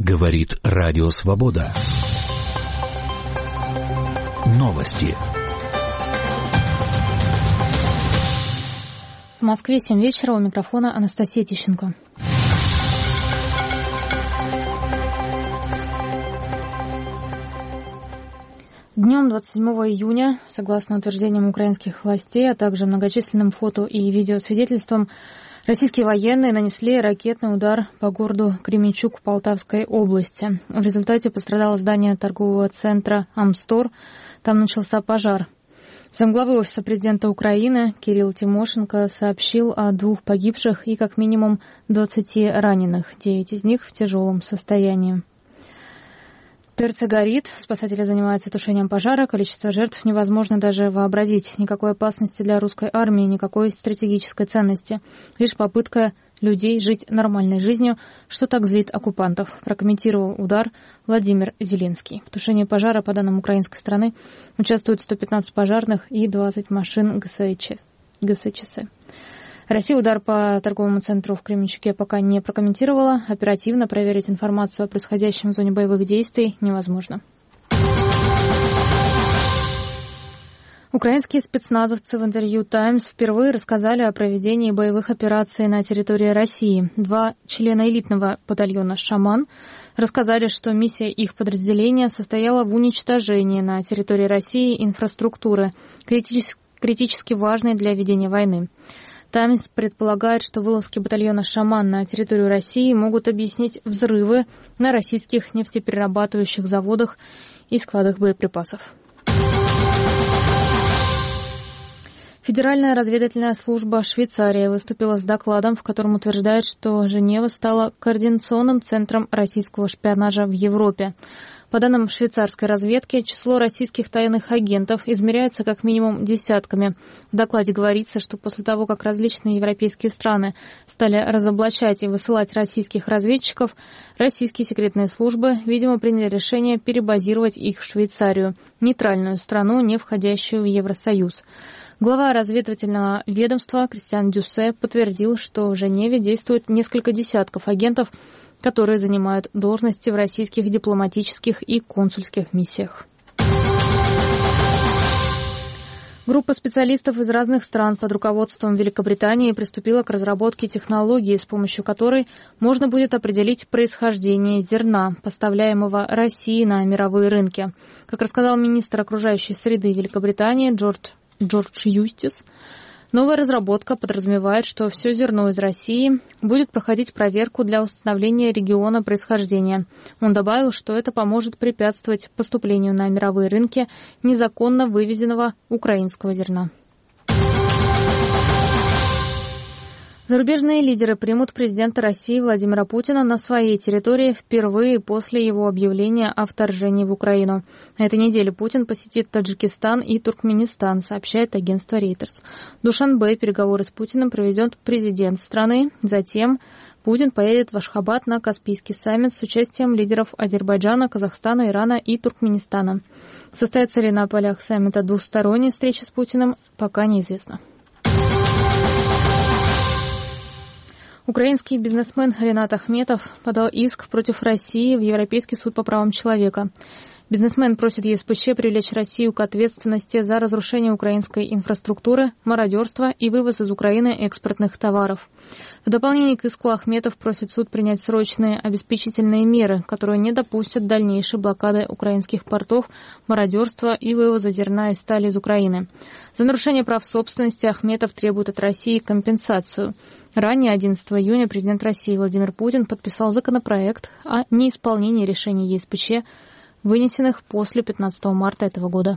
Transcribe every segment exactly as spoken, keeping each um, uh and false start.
Говорит Радио Свобода. Новости. В Москве семь вечера, у микрофона Анастасия Тищенко. Днем двадцать седьмого июня, согласно утверждениям украинских властей, а также многочисленным фото и видеосвидетельствам, российские военные нанесли ракетный удар по городу Кременчуг в Полтавской области. В результате пострадало здание торгового центра «Амстор». Там начался пожар. Замглавы Офиса президента Украины Кирилл Тимошенко сообщил о двух погибших и как минимум двадцати раненых, девять из них в тяжелом состоянии. ТРЦ горит, спасатели занимаются тушением пожара, количество жертв невозможно даже вообразить. Никакой опасности для русской армии, никакой стратегической ценности. Лишь попытка людей жить нормальной жизнью, что так злит оккупантов, прокомментировал удар Владимир Зеленский. В тушении пожара, по данным украинской стороны, участвуют сто пятнадцать пожарных и двадцать машин ГСЧС. Россия удар по торговому центру в Кременчуге пока не прокомментировала. Оперативно проверить информацию о происходящем в зоне боевых действий невозможно. Украинские спецназовцы в интервью «Таймс» впервые рассказали о проведении боевых операций на территории России. Два члена элитного батальона «Шаман» рассказали, что миссия их подразделения состояла в уничтожении на территории России инфраструктуры, критически важной для ведения войны. «Таймс» предполагает, что вылазки батальона «Шаман» на территорию России могут объяснить взрывы на российских нефтеперерабатывающих заводах и складах боеприпасов. Федеральная разведывательная служба Швейцарии выступила с докладом, в котором утверждает, что Женева стала координационным центром российского шпионажа в Европе. По данным швейцарской разведки, число российских тайных агентов измеряется как минимум десятками. В докладе говорится, что после того, как различные европейские страны стали разоблачать и высылать российских разведчиков, российские секретные службы, видимо, приняли решение перебазировать их в Швейцарию, нейтральную страну, не входящую в Евросоюз. Глава разведывательного ведомства Кристиан Дюссе подтвердил, что в Женеве действует несколько десятков агентов, которые занимают должности в российских дипломатических и консульских миссиях. Группа специалистов из разных стран под руководством Великобритании приступила к разработке технологии, с помощью которой можно будет определить происхождение зерна, поставляемого России на мировые рынки. Как рассказал министр окружающей среды Великобритании Джордж Джордж Юстис, новая разработка подразумевает, что все зерно из России будет проходить проверку для установления региона происхождения. Он добавил, что это поможет препятствовать поступлению на мировые рынки незаконно вывезенного украинского зерна. Зарубежные лидеры примут президента России Владимира Путина на своей территории впервые после его объявления о вторжении в Украину. На этой неделе Путин посетит Таджикистан и Туркменистан, сообщает агентство Reuters. В Душанбе переговоры с Путиным проведет президент страны. Затем Путин поедет в Ашхабад на Каспийский саммит с участием лидеров Азербайджана, Казахстана, Ирана и Туркменистана. Состоится ли на полях саммита двусторонняя встреча с Путиным, пока неизвестно. Украинский бизнесмен Ренат Ахметов подал иск против России в Европейский суд по правам человека. Бизнесмен просит ЕСПЧ привлечь Россию к ответственности за разрушение украинской инфраструктуры, мародерство и вывоз из Украины экспортных товаров. В дополнение к иску Ахметов просит суд принять срочные обеспечительные меры, которые не допустят дальнейшей блокады украинских портов, мародерства и вывоза зерна и стали из Украины. За нарушение прав собственности Ахметов требует от России компенсацию. Ранее, одиннадцатого июня, президент России Владимир Путин подписал законопроект о неисполнении решений ЕСПЧ, вынесенных после пятнадцатого марта этого года.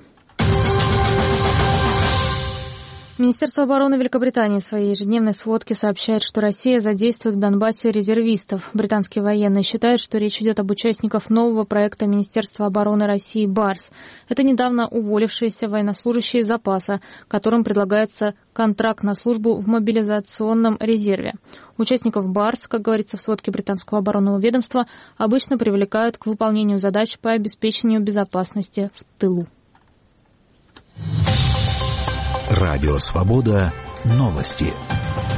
Министерство обороны Великобритании в своей ежедневной сводке сообщает, что Россия задействует в Донбассе резервистов. Британские военные считают, что речь идет об участниках нового проекта Министерства обороны России «Барс». Это недавно уволившиеся военнослужащие запаса, которым предлагается контракт на службу в мобилизационном резерве. Участников «Барс», как говорится в сводке британского оборонного ведомства, обычно привлекают к выполнению задач по обеспечению безопасности в тылу. Радио Свобода. Новости.